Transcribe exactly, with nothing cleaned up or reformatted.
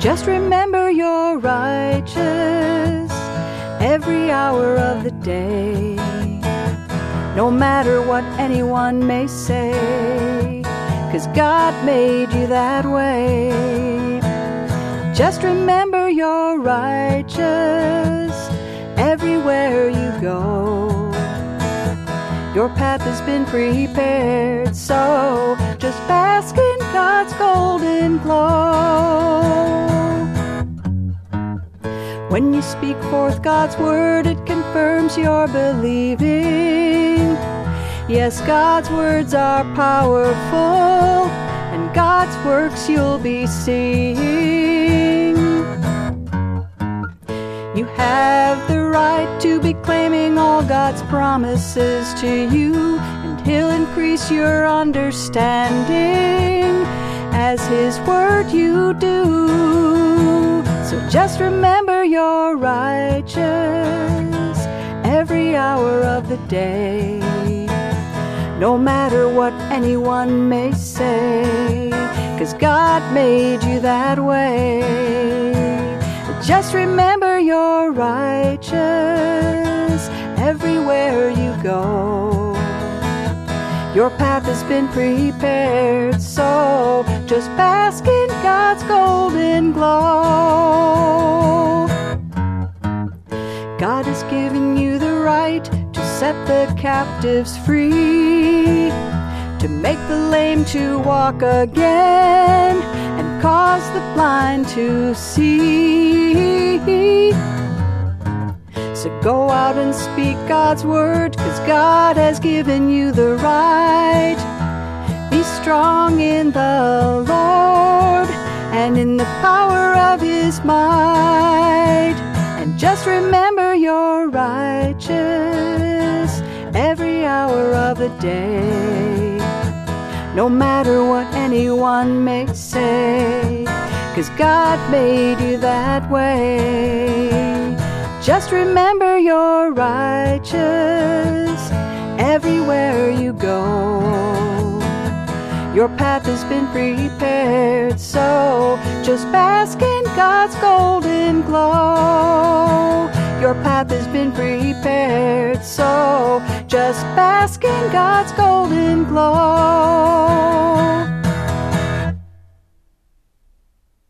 just remember you're righteous every hour of the day. No matter what anyone may say, 'cause God made you that way. Just remember you're righteous everywhere you go. Your path has been prepared, so just bask in God's golden glow. When you speak forth God's word, it confirms your believing. Yes, God's words are powerful, and God's works you'll be seeing. You have the right to be claiming all God's promises to you, and He'll increase your understanding as His word you do. So just remember you're righteous every hour of the day. No matter what anyone may say, 'cause God made you that way. Just remember you're righteous everywhere you go. Your path has been prepared, so just bask in God's golden glow. God has given you the right to set the captives free, to make the lame to walk again, and cause the blind to see. So go out and speak God's word, 'cause God has given you the right. Be strong in the Lord and in the power of His might. And just remember you're righteous every hour of the day. No matter what anyone may say, 'cause God made you that way. Just remember you're righteous everywhere you go. Your path has been prepared, so just bask in God's golden glow. Your path has been prepared, so just bask in God's golden glow.